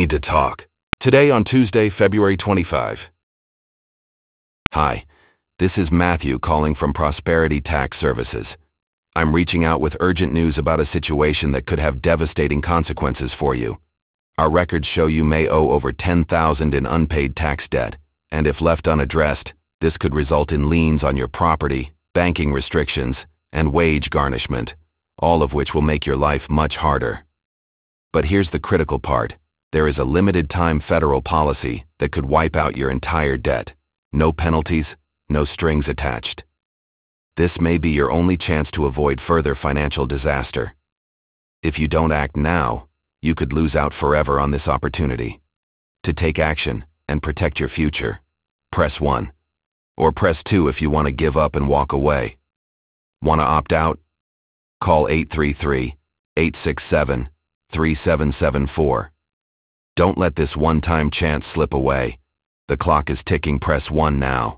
need to talk. Today on Tuesday, February 25. Hi, this is Matthew calling from Prosperity Tax Services. I'm reaching out with urgent news about a situation that could have devastating consequences for you. Our records show you may owe over $10,000 in unpaid tax debt, and if left unaddressed, this could result in liens on your property, banking restrictions, and wage garnishment, all of which will make your life much harder. But here's the critical part. There is a limited-time federal policy that could wipe out your entire debt. No penalties, no strings attached. This may be your only chance to avoid further financial disaster. If you don't act now, you could lose out forever on this opportunity. To take action and protect your future, press 1. Or press 2 if you want to give up and walk away. Want to opt out? Call 833-867-3774. Don't let this one-time chance slip away. The clock is ticking. Press 1 now.